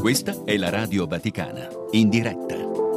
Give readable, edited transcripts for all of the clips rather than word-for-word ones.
Questa è la Radio Vaticana, in diretta.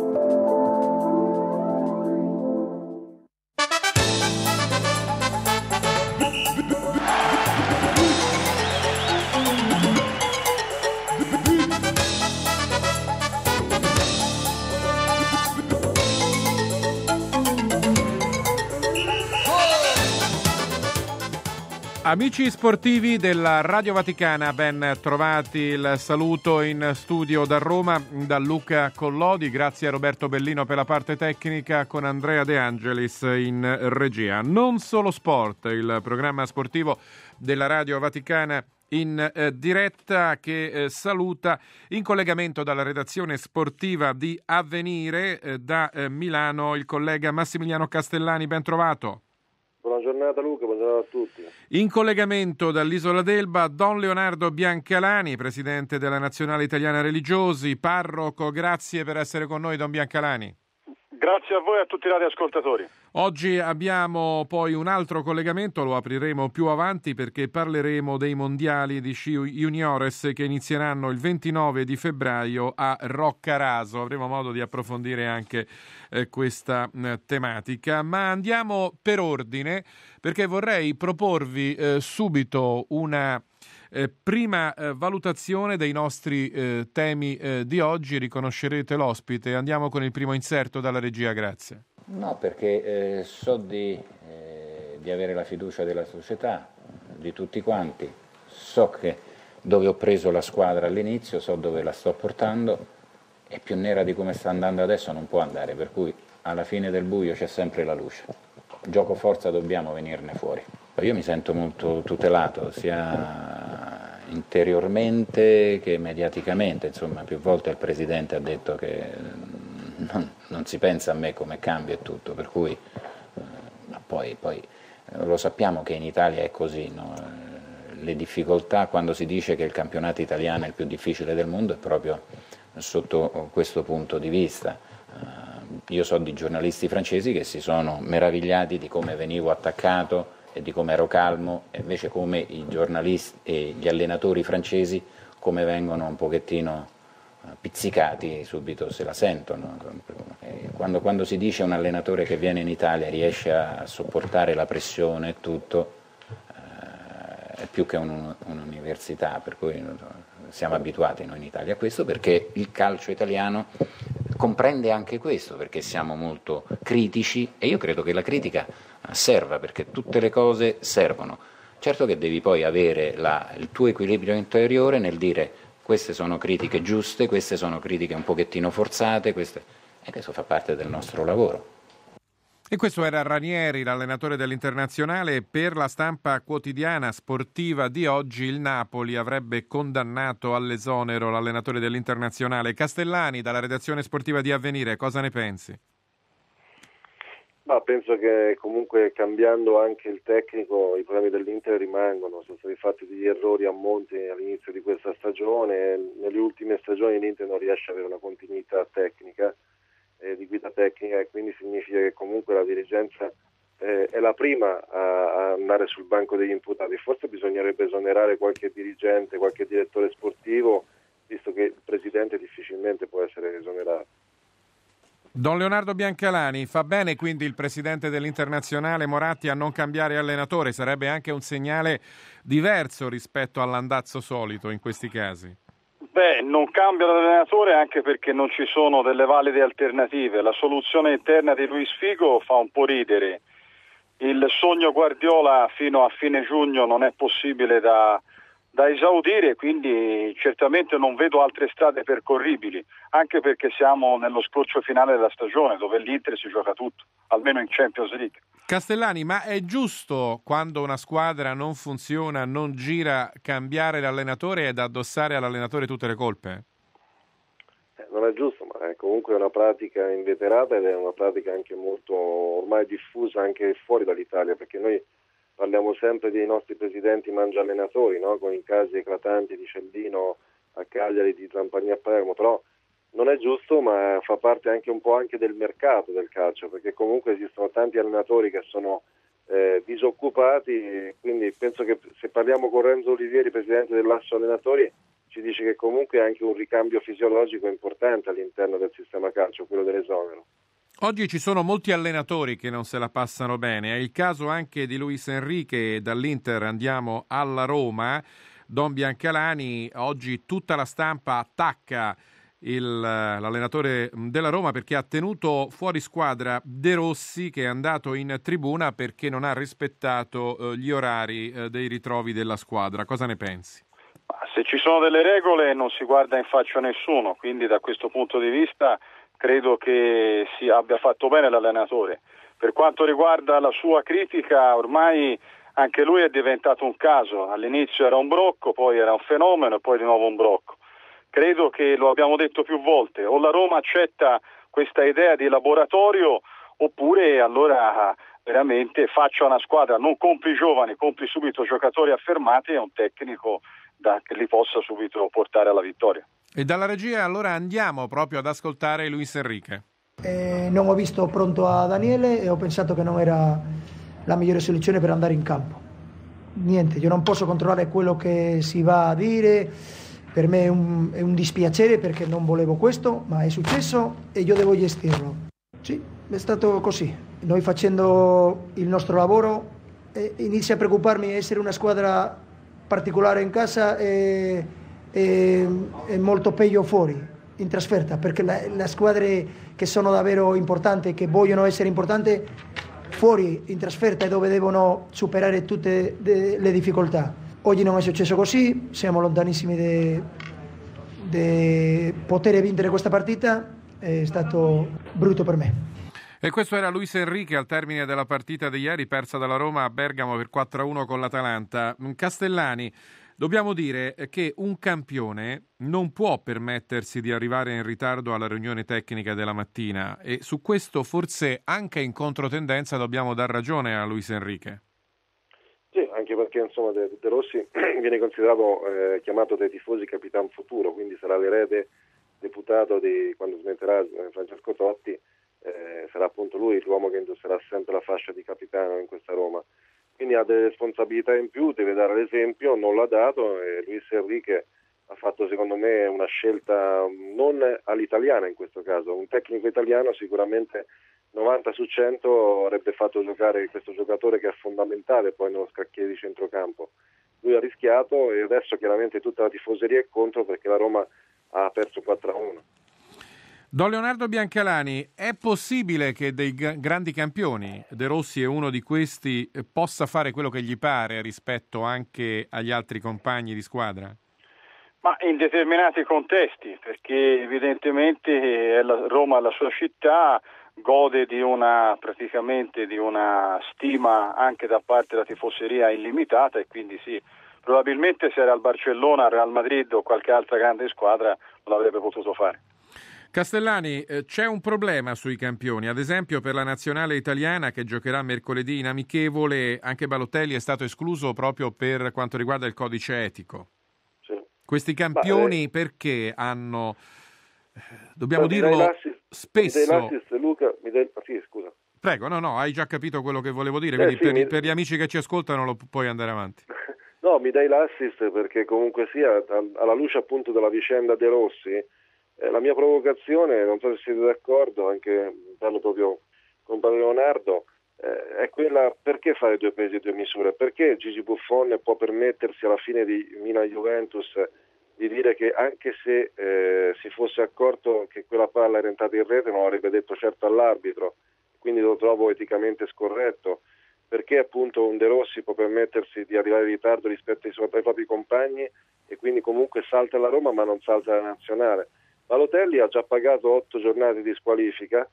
Amici sportivi della Radio Vaticana, ben trovati. Il saluto in studio da Roma, da Luca Collodi. Grazie a Roberto Bellino per la parte tecnica, con Andrea De Angelis in regia. Non solo sport, il programma sportivo della Radio Vaticana in diretta, che saluta in collegamento dalla redazione sportiva di Avvenire da Milano il collega Massimiliano Castellani. Ben trovato. Buona giornata Luca, buongiorno a tutti. In collegamento dall'Isola d'Elba Don Leonardo Biancalani, presidente della Nazionale Italiana Religiosi, parroco. Grazie per essere con noi, Don Biancalani. Grazie a voi e a tutti i radioascoltatori. Oggi abbiamo poi un altro collegamento, lo apriremo più avanti perché parleremo dei mondiali di sci juniores che inizieranno il 29 di febbraio a Roccaraso. Avremo modo di approfondire anche questa tematica, ma andiamo per ordine perché vorrei proporvi subito una prima valutazione dei nostri temi di oggi. Riconoscerete l'ospite. Andiamo con il primo inserto dalla regia, grazie. No, perché so di avere la fiducia della società, di tutti quanti, so che dove ho preso la squadra all'inizio, so dove la sto portando, e più nera di come sta andando adesso non può andare, per cui alla fine del buio c'è sempre la luce. Gioco forza, dobbiamo venirne fuori. Io mi sento molto tutelato, sia interiormente che mediaticamente, insomma più volte il Presidente ha detto che non si pensa a me come cambio e tutto, per cui poi lo sappiamo che in Italia è così, no? Le difficoltà, quando si dice che il campionato italiano è il più difficile del mondo, è proprio sotto questo punto di vista. Io so di giornalisti francesi che si sono meravigliati di come venivo attaccato e di come ero calmo, e invece come i giornalisti e gli allenatori francesi come vengono un pochettino pizzicati, subito se la sentono. Quando si dice un allenatore che viene in Italia riesce a sopportare la pressione e tutto, è più che un'università, per cui siamo abituati noi in Italia a questo, perché il calcio italiano comprende anche questo, perché siamo molto critici, e io credo che la critica serva, perché tutte le cose servono. Certo che devi poi avere il tuo equilibrio interiore nel dire: queste sono critiche giuste, queste sono critiche un pochettino forzate, e questo fa parte del nostro lavoro. E questo era Ranieri, l'allenatore dell'Internazionale. Per la stampa quotidiana sportiva di oggi il Napoli avrebbe condannato all'esonero l'allenatore dell'Internazionale. Castellani, dalla redazione sportiva di Avvenire, cosa ne pensi? Ma penso che comunque, cambiando anche il tecnico, i problemi dell'Inter rimangono. Sono stati fatti degli errori a monte all'inizio di questa stagione. Nelle ultime stagioni l'Inter non riesce ad avere una continuità tecnica, di guida tecnica, e quindi significa che comunque la dirigenza è la prima a andare sul banco degli imputati. Forse bisognerebbe esonerare qualche dirigente, qualche direttore sportivo, visto che il presidente difficilmente può essere esonerato. Don Leonardo Biancalani, fa bene quindi il presidente dell'Internazionale Moratti a non cambiare allenatore? Sarebbe anche un segnale diverso rispetto all'andazzo solito in questi casi. Non cambia l'allenatore anche perché non ci sono delle valide alternative. La soluzione interna di Luis Figo fa un po' ridere. Il sogno Guardiola fino a fine giugno non è possibile da esaudire, quindi certamente non vedo altre strade percorribili, anche perché siamo nello scorcio finale della stagione, dove l'Inter si gioca tutto, almeno in Champions League. Castellani, ma è giusto, quando una squadra non funziona, non gira, cambiare l'allenatore ed addossare all'allenatore tutte le colpe? Non è giusto, ma è comunque una pratica inveterata ed è una pratica anche molto ormai diffusa anche fuori dall'Italia, perché noi parliamo sempre dei nostri presidenti mangia allenatori, no? Con i casi eclatanti di Cellino a Cagliari, di Zampagni a Palermo, però non è giusto, ma fa parte anche un po' anche del mercato del calcio, perché comunque esistono tanti allenatori che sono disoccupati, quindi penso che se parliamo con Renzo Olivieri, presidente dell'Asso Allenatori, ci dice che comunque è anche un ricambio fisiologico importante all'interno del sistema calcio, quello dell'esonero. Oggi ci sono molti allenatori che non se la passano bene, è il caso anche di Luis Enrique. Dall'Inter andiamo alla Roma. Don Biancalani, oggi tutta la stampa attacca l'allenatore della Roma perché ha tenuto fuori squadra De Rossi, che è andato in tribuna perché non ha rispettato gli orari dei ritrovi della squadra. Cosa ne pensi? Se ci sono delle regole non si guarda in faccia a nessuno, quindi da questo punto di vista credo che si abbia fatto bene l'allenatore. Per quanto riguarda la sua critica, ormai anche lui è diventato un caso. All'inizio era un brocco, poi era un fenomeno e poi di nuovo un brocco. Credo che, lo abbiamo detto più volte, o la Roma accetta questa idea di laboratorio oppure allora veramente faccia una squadra, non compri giovani, compri subito giocatori affermati e un tecnico che li possa subito portare alla vittoria. E dalla regia allora andiamo proprio ad ascoltare Luis Enrique. Non ho visto pronto a Daniele e ho pensato che non era la migliore soluzione per andare in campo. Niente, io non posso controllare quello che si va a dire, per me è un dispiacere perché non volevo questo, ma è successo e io devo gestirlo. Sì, è stato così. Noi facendo il nostro lavoro inizia a preoccuparmi essere una squadra particolare in casa e molto peggio fuori, in trasferta, perché le squadre che sono davvero importanti, che vogliono essere importanti, fuori in trasferta è dove devono superare tutte le difficoltà. Oggi non è successo così, siamo lontanissimi di poter vincere questa partita, è stato brutto per me. E questo era Luis Enrique al termine della partita di ieri, persa dalla Roma a Bergamo per 4-1 con l'Atalanta. Castellani, dobbiamo dire che un campione non può permettersi di arrivare in ritardo alla riunione tecnica della mattina e su questo forse anche in controtendenza dobbiamo dar ragione a Luis Enrique. Sì, anche perché insomma De Rossi viene considerato chiamato dai tifosi Capitan Futuro, quindi sarà l'erede deputato di quando smetterà Francesco Totti, sarà appunto lui l'uomo che indosserà sempre la fascia di capitano in questa Roma. Quindi ha delle responsabilità in più, deve dare l'esempio, non l'ha dato e Luis Enrique ha fatto secondo me una scelta non all'italiana in questo caso. Un tecnico italiano sicuramente 90 su 100 avrebbe fatto giocare questo giocatore che è fondamentale poi nello scacchiere di centrocampo. Lui ha rischiato e adesso chiaramente tutta la tifoseria è contro perché la Roma ha perso 4-1. Don Leonardo Biancalani, è possibile che dei grandi campioni, De Rossi è uno di questi, possa fare quello che gli pare rispetto anche agli altri compagni di squadra? Ma in determinati contesti, perché evidentemente Roma, la sua città, gode praticamente di una stima anche da parte della tifoseria illimitata e quindi sì, probabilmente se era al Barcellona, al Real Madrid o qualche altra grande squadra non l'avrebbe potuto fare. Castellani, c'è un problema sui campioni, ad esempio per la nazionale italiana che giocherà mercoledì in amichevole, anche Balotelli è stato escluso proprio per quanto riguarda il codice etico. Sì. Questi campioni perché hanno, dobbiamo dirlo spesso... Luca, sì, scusa. Prego, no, hai già capito quello che volevo dire, quindi sì, per gli amici che ci ascoltano lo puoi andare avanti. No, mi dai l'assist perché comunque sia, alla luce appunto della vicenda De Rossi, la mia provocazione, non so se siete d'accordo, anche parlo proprio con Padre Leonardo, è quella: perché fare due pesi e due misure? Perché Gigi Buffon può permettersi alla fine di Milan-Juventus di dire che anche se si fosse accorto che quella palla era entrata in rete non avrebbe detto certo all'arbitro, quindi lo trovo eticamente scorretto? Perché appunto un De Rossi può permettersi di arrivare in ritardo rispetto ai propri compagni e quindi comunque salta la Roma ma non salta la nazionale? Balotelli ha già pagato 8 giornate di squalifica,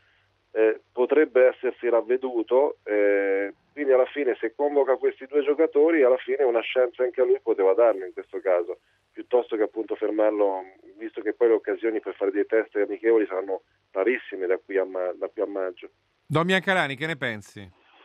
potrebbe essersi ravveduto, quindi alla fine se convoca questi due giocatori alla fine una chance anche a lui poteva darlo in questo caso, piuttosto che appunto fermarlo, visto che poi le occasioni per fare dei test amichevoli saranno rarissime da qui a maggio. Don Biancalani, che ne pensi?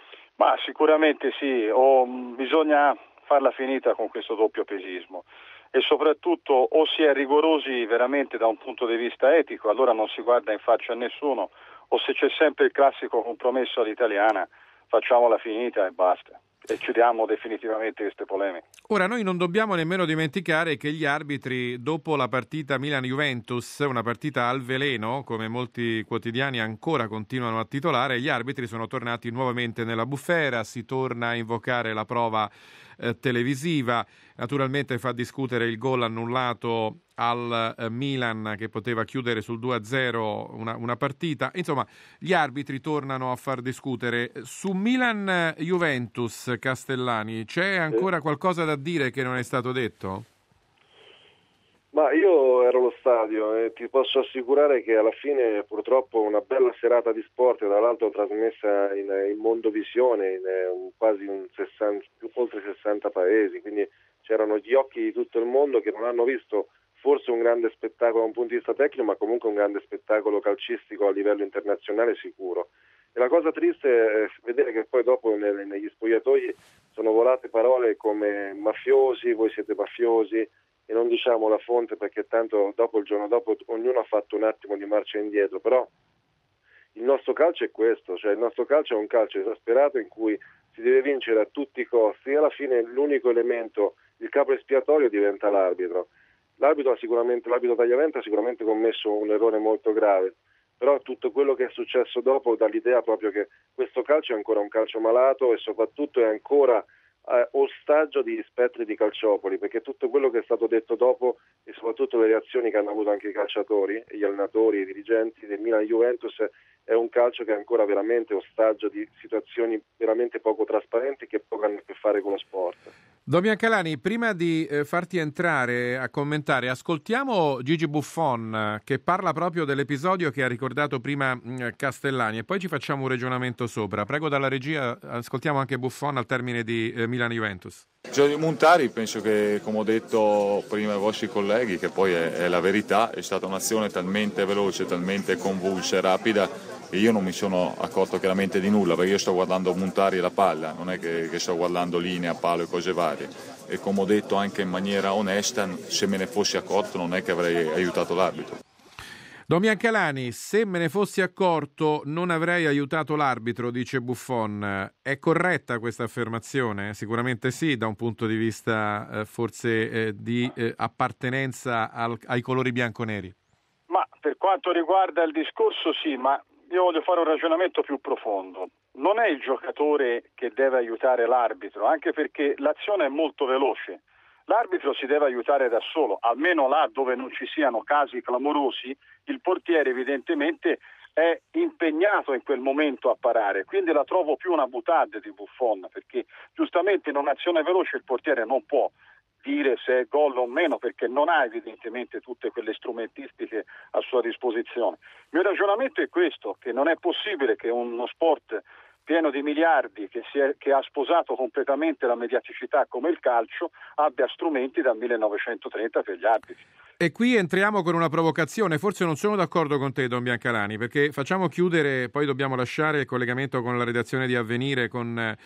Ma sicuramente sì, bisogna farla finita con questo doppio pesismo e soprattutto o si è rigorosi veramente da un punto di vista etico, allora non si guarda in faccia a nessuno, o se c'è sempre il classico compromesso all'italiana, facciamola finita e basta, e chiudiamo definitivamente queste polemiche. Ora, noi non dobbiamo nemmeno dimenticare che gli arbitri, dopo la partita Milan-Juventus, una partita al veleno, come molti quotidiani ancora continuano a titolare, gli arbitri sono tornati nuovamente nella bufera, si torna a invocare la prova televisiva, naturalmente fa discutere il gol annullato al Milan che poteva chiudere sul 2-0 una partita. Insomma, gli arbitri tornano a far discutere. Su Milan-Juventus, Castellani, c'è ancora qualcosa da dire che non è stato detto? Ma io ero allo stadio e ti posso assicurare che alla fine purtroppo una bella serata di sport, tra l'altro trasmessa in Mondovisione, quasi oltre 60 paesi, quindi c'erano gli occhi di tutto il mondo che non hanno visto forse un grande spettacolo da un punto di vista tecnico, ma comunque un grande spettacolo calcistico a livello internazionale sicuro. E la cosa triste è vedere che poi dopo negli spogliatoi sono volate parole come mafiosi, voi siete mafiosi, e non diciamo la fonte perché tanto dopo, il giorno dopo, ognuno ha fatto un attimo di marcia indietro, però il nostro calcio è questo, cioè il nostro calcio è un calcio esasperato in cui si deve vincere a tutti i costi e alla fine l'unico elemento, il capo espiatorio diventa l'arbitro. L'arbitro Tagliavento ha sicuramente commesso un errore molto grave, però tutto quello che è successo dopo dà l'idea proprio che questo calcio è ancora un calcio malato e soprattutto è ancora ostaggio di spettri di calciopoli, perché tutto quello che è stato detto dopo e soprattutto le reazioni che hanno avuto anche i calciatori, gli allenatori, i dirigenti del Milan e Juventus è un calcio che è ancora veramente ostaggio di situazioni veramente poco trasparenti che poco hanno a che fare con lo sport. Damian Calani, prima di farti entrare a commentare, ascoltiamo Gigi Buffon che parla proprio dell'episodio che ha ricordato prima Castellani e poi ci facciamo un ragionamento sopra. Prego dalla regia, ascoltiamo anche Buffon al termine di Milan-Juventus. Giorgio Montari, penso che, come ho detto prima ai vostri colleghi, che poi è la verità, è stata un'azione talmente veloce, talmente convulsa e rapida che io non mi sono accorto chiaramente di nulla, perché io sto guardando Montari e la palla, non è che sto guardando linea, palo e cose varie. E come ho detto anche in maniera onesta, se me ne fossi accorto non è che avrei aiutato l'arbitro. Damian Calani, se me ne fossi accorto non avrei aiutato l'arbitro, dice Buffon. È corretta questa affermazione? Sicuramente sì, da un punto di vista forse di appartenenza ai colori bianconeri. Ma per quanto riguarda il discorso sì, ma io voglio fare un ragionamento più profondo. Non è il giocatore che deve aiutare l'arbitro, anche perché l'azione è molto veloce. L'arbitro si deve aiutare da solo, almeno là dove non ci siano casi clamorosi, il portiere evidentemente è impegnato in quel momento a parare, quindi la trovo più una boutade di Buffon, perché giustamente in un'azione veloce il portiere non può dire se è gol o meno perché non ha evidentemente tutte quelle strumentistiche a sua disposizione. Il mio ragionamento è questo, che non è possibile che uno sport pieno di miliardi che ha sposato completamente la mediaticità come il calcio abbia strumenti dal 1930 per gli arbitri. E qui entriamo con una provocazione, forse non sono d'accordo con te Don Biancalani, perché facciamo chiudere, poi dobbiamo lasciare il collegamento con la redazione di Avvenire con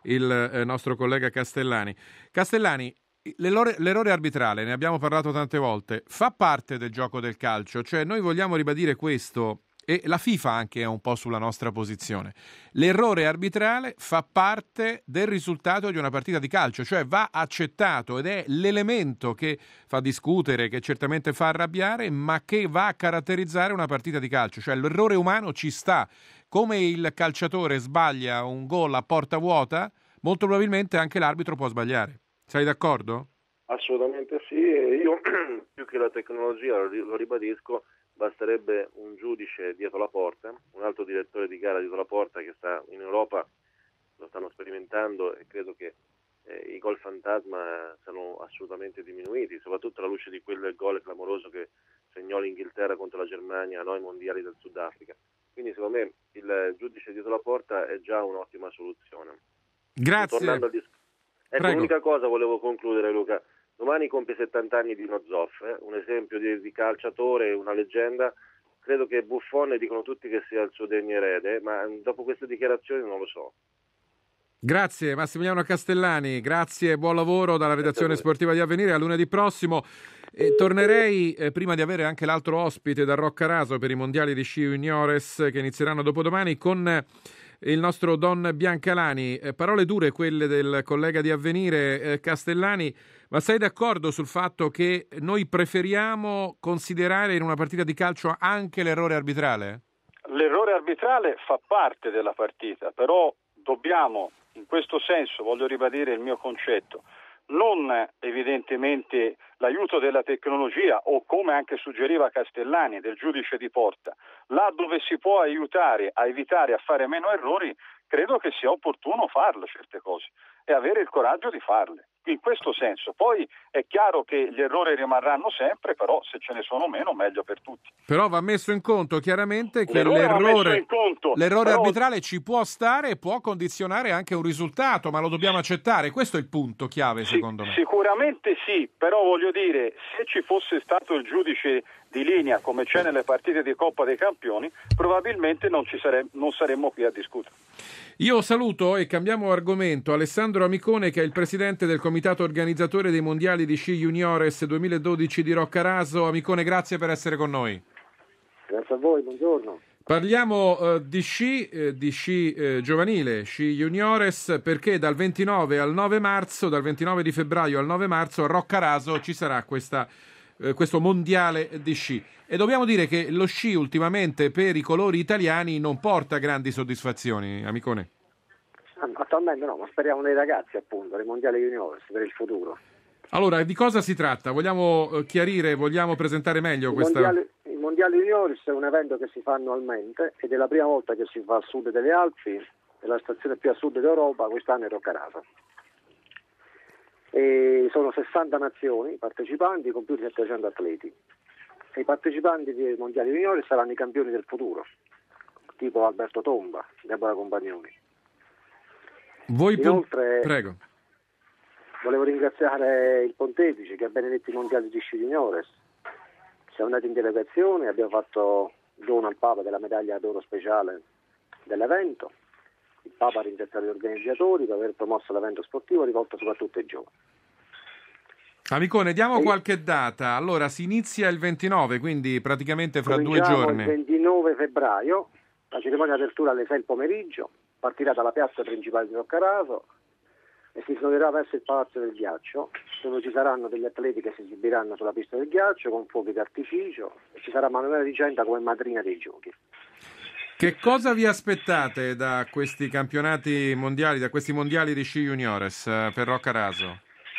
il nostro collega Castellani. Castellani, l'errore arbitrale, ne abbiamo parlato tante volte, fa parte del gioco del calcio, cioè noi vogliamo ribadire questo. E la FIFA anche è un po' sulla nostra posizione. L'errore arbitrale fa parte del risultato di una partita di calcio, cioè va accettato ed è l'elemento che fa discutere, che certamente fa arrabbiare, ma che va a caratterizzare una partita di calcio. Cioè l'errore umano ci sta. Come il calciatore sbaglia un gol a porta vuota, molto probabilmente anche l'arbitro può sbagliare. Sei d'accordo? Assolutamente sì. Io più che la tecnologia, lo ribadisco, basterebbe un giudice dietro la porta, un altro direttore di gara dietro la porta che sta in Europa, lo stanno sperimentando e credo che i gol fantasma siano assolutamente diminuiti, soprattutto alla luce di quel gol clamoroso che segnò l'Inghilterra contro la Germania ai mondiali del Sudafrica. Quindi secondo me il giudice dietro la porta è già un'ottima soluzione. Grazie. L'unica cosa volevo concludere, Luca. Domani compie 70 anni Dino Zoff, un esempio di calciatore, una leggenda. Credo che Buffon dicono tutti che sia il suo degno erede, ma dopo queste dichiarazioni non lo so. Grazie Massimiliano Castellani, grazie e buon lavoro dalla redazione sportiva di Avvenire. A lunedì prossimo tornerei, prima di avere anche l'altro ospite da Roccaraso per i mondiali di sci juniores che inizieranno dopodomani, con il nostro Don Biancalani. Parole dure quelle del collega di Avvenire, Castellani, ma sei d'accordo sul fatto che noi preferiamo considerare in una partita di calcio anche l'errore arbitrale? L'errore arbitrale fa parte della partita, però dobbiamo, in questo senso, voglio ribadire il mio concetto, non evidentemente l'aiuto della tecnologia o, come anche suggeriva Castellani, del giudice di porta, là dove si può aiutare a evitare, a fare meno errori, credo che sia opportuno farle certe cose e avere il coraggio di farle. In questo senso, poi è chiaro che gli errori rimarranno sempre, però se ce ne sono meno meglio per tutti. Però va messo in conto chiaramente che l'errore però arbitrale ci può stare e può condizionare anche un risultato, ma lo dobbiamo accettare. Questo è il punto chiave, secondo me. Sicuramente sì, però voglio dire, se ci fosse stato il giudice di linea come c'è nelle partite di Coppa dei Campioni, probabilmente non saremmo qui a discutere. Io saluto e cambiamo argomento Alessandro Amicone, che è il presidente del comitato organizzatore dei mondiali di sci juniores 2012 di Roccaraso. Amicone, grazie per essere con noi. Grazie a voi, buongiorno. Parliamo di sci giovanile, sci juniores, perché dal 29 al 9 marzo, dal 29 di febbraio al 9 marzo a Roccaraso ci sarà questo mondiale di sci. E dobbiamo dire che lo sci ultimamente per i colori italiani non porta grandi soddisfazioni, Amicone. Attualmente no, ma speriamo nei ragazzi, appunto, nei mondiali juniores per il futuro. Allora, di cosa si tratta? Vogliamo chiarire, vogliamo presentare meglio questa... I mondiali juniores è un evento che si fa annualmente ed è la prima volta che si fa a sud delle Alpi, è la stazione più a sud d'Europa, quest'anno è Roccaraso. E sono 60 nazioni partecipanti con più di 700 atleti. E i partecipanti dei mondiali juniori saranno i campioni del futuro, tipo Alberto Tomba, Deborah Compagnoni. Inoltre, Prego. Volevo ringraziare il Pontefice che ha benedetto i mondiali di sci juniores. Siamo andati in delegazione, abbiamo fatto dono al Papa della medaglia d'oro speciale dell'evento. Il Papa ha ringraziato gli organizzatori per aver promosso l'evento sportivo rivolto soprattutto ai giovani. Amicone, diamo qualche data. Allora, si inizia il 29, quindi praticamente fra 2 giorni. Il 29 febbraio, la cerimonia di apertura alle 6 del pomeriggio, partirà dalla piazza principale di Roccaraso e si snoderà verso il Palazzo del Ghiaccio, dove ci saranno degli atleti che si esibiranno sulla pista del ghiaccio con fuochi d'artificio e ci sarà Manuela Di Centa come madrina dei giochi. Che cosa vi aspettate da questi campionati mondiali, da questi mondiali di sci juniores per Roccaraso?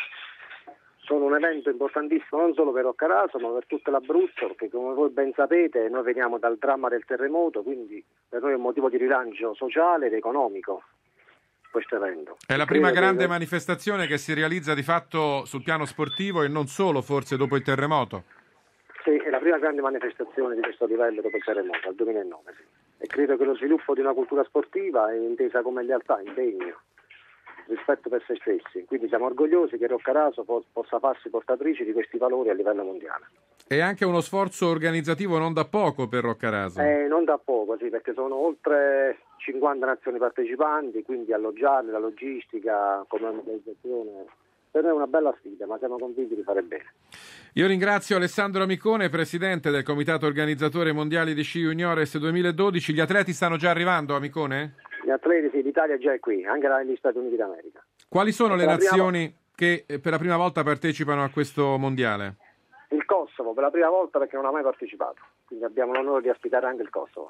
Sono un evento importantissimo non solo per Roccaraso ma per tutto l'Abruzzo, perché come voi ben sapete noi veniamo dal dramma del terremoto, quindi per noi è un motivo di rilancio sociale ed economico questo evento. È la prima grande manifestazione che si realizza di fatto sul piano sportivo e non solo, forse dopo il terremoto? Sì, è la prima grande manifestazione di questo livello dopo il terremoto, al 2009. Sì. E credo che lo sviluppo di una cultura sportiva è intesa come lealtà, impegno, rispetto per se stessi. Quindi siamo orgogliosi che Roccaraso possa farsi portatrice di questi valori a livello mondiale. E anche uno sforzo organizzativo non da poco per Roccaraso. Non da poco, sì, perché sono oltre 50 nazioni partecipanti, quindi alloggiarle, la logistica, come organizzazione. Per noi è una bella sfida, ma siamo convinti di fare bene. Io ringrazio Alessandro Amicone, presidente del comitato organizzatore mondiali di sci juniores 2012. Gli atleti stanno già arrivando, Amicone? Gli atleti, sì, l'Italia già è qui, anche negli Stati Uniti d'America. Quali sono le nazioni che per la prima volta partecipano a questo mondiale? Il Kosovo, per la prima volta perché non ha mai partecipato, quindi abbiamo l'onore di ospitare anche il Kosovo.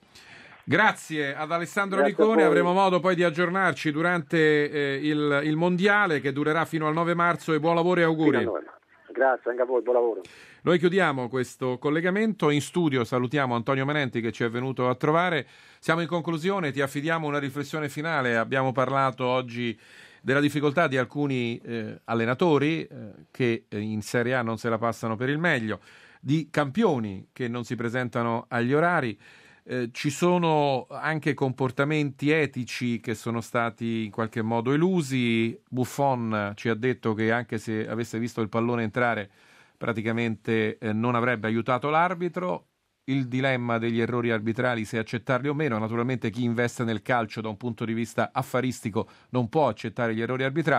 Grazie ad Alessandro Amicone, avremo modo poi di aggiornarci durante il mondiale che durerà fino al 9 marzo e buon lavoro e auguri. Grazie anche a voi, buon lavoro. Noi chiudiamo questo collegamento. In studio salutiamo Antonio Menenti che ci è venuto a trovare. Siamo in conclusione, ti affidiamo una riflessione finale. Abbiamo parlato oggi della difficoltà di alcuni allenatori che in Serie A non se la passano per il meglio, di campioni che non si presentano agli orari. Ci sono anche comportamenti etici che sono stati in qualche modo elusi. Buffon ci ha detto che anche se avesse visto il pallone entrare praticamente non avrebbe aiutato l'arbitro. Il dilemma degli errori arbitrali, se accettarli o meno. Naturalmente chi investe nel calcio da un punto di vista affaristico non può accettare gli errori arbitrali,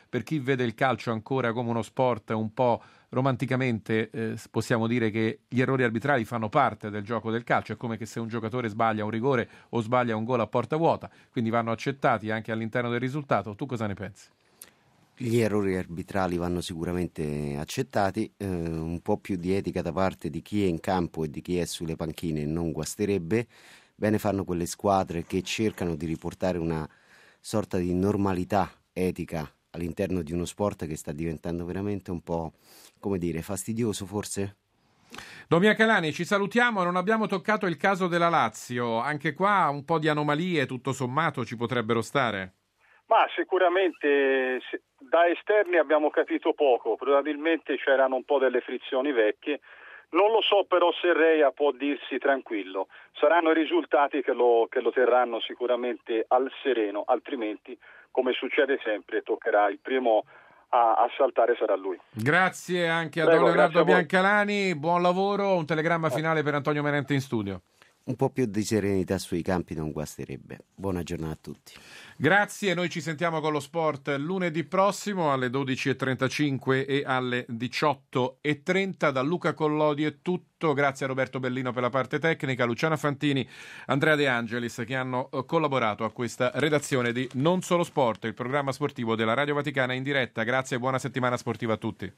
per chi vede il calcio ancora come uno sport un po' romanticamente, possiamo dire che gli errori arbitrali fanno parte del gioco del calcio, è come che se un giocatore sbaglia un rigore o sbaglia un gol a porta vuota, quindi vanno accettati anche all'interno del risultato. Tu cosa ne pensi? Gli errori arbitrali vanno sicuramente accettati, un po' più di etica da parte di chi è in campo e di chi è sulle panchine non guasterebbe. Bene fanno quelle squadre che cercano di riportare una sorta di normalità etica all'interno di uno sport che sta diventando veramente un po', come dire, fastidioso forse? Domia Calani, ci salutiamo, non abbiamo toccato il caso della Lazio, anche qua un po' di anomalie tutto sommato ci potrebbero stare? Ma sicuramente da esterni abbiamo capito poco, probabilmente c'erano un po' delle frizioni vecchie, non lo so però se Reia può dirsi tranquillo, saranno i risultati che lo terranno sicuramente al sereno, altrimenti come succede sempre toccherà il primo a saltare, sarà lui. Grazie anche a Don Leonardo Biancalani, buon lavoro, un telegramma finale per Antonio Menente in studio. Un po' più di serenità sui campi non guasterebbe. Buona giornata a tutti. Grazie, noi ci sentiamo con lo sport lunedì prossimo alle 12.35 e alle 18.30. Da Luca Collodi è tutto, grazie a Roberto Bellino per la parte tecnica, Luciana Fantini, Andrea De Angelis che hanno collaborato a questa redazione di Non Solo Sport, il programma sportivo della Radio Vaticana in diretta. Grazie e buona settimana sportiva a tutti.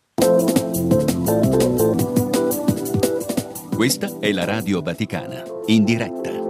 Questa è la Radio Vaticana, in diretta.